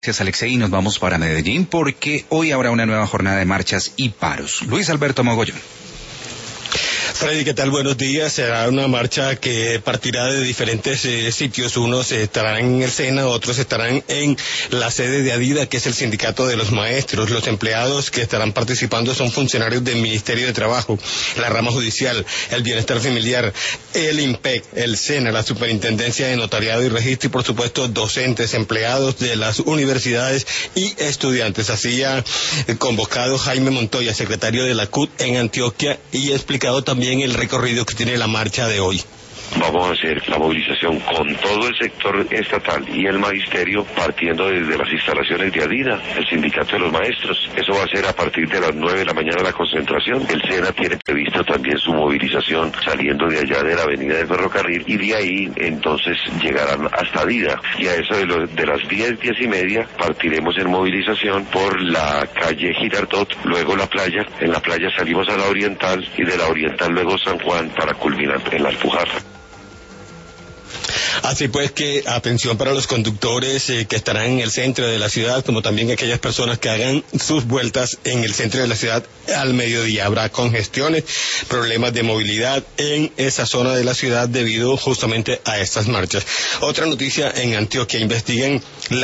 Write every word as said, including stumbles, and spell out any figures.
Gracias, Alexei. Nos vamos para Medellín porque hoy habrá una nueva jornada de marchas y paros. Luis Alberto Mogollón. Freddy, ¿qué tal? Buenos días. Será una marcha que partirá de diferentes eh, sitios. Unos estarán en el SENA, otros estarán en la sede de ADIDA, que es el sindicato de los maestros. Los empleados que estarán participando son funcionarios del Ministerio de Trabajo, la rama judicial, el bienestar familiar, el IMPEC, el SENA, la Superintendencia de Notariado y Registro y, por supuesto, docentes, empleados de las universidades y estudiantes. Así ha convocado Jaime Montoya, secretario de la C U T en Antioquia, y ha explicado también el recorrido que tiene la marcha de hoy. Vamos a hacer la movilización con todo el sector estatal y el magisterio, partiendo desde las instalaciones de ADIDA, el sindicato de los maestros. Eso va a ser a partir de las nueve de la mañana la concentración. El SENA tiene previsto también su movilización saliendo de allá de la avenida del ferrocarril, y de ahí entonces llegarán hasta ADIDA. Y a eso de, lo, de las diez, diez y media partiremos en movilización por la calle Girardot, luego la playa. En la playa salimos a la Oriental y de la Oriental luego San Juan para culminar en la Alpujarra. Así pues que atención para los conductores eh, que estarán en el centro de la ciudad, como también aquellas personas que hagan sus vueltas en el centro de la ciudad al mediodía. Habrá congestiones, problemas de movilidad en esa zona de la ciudad debido justamente a estas marchas. Otra noticia en Antioquia: investiguen la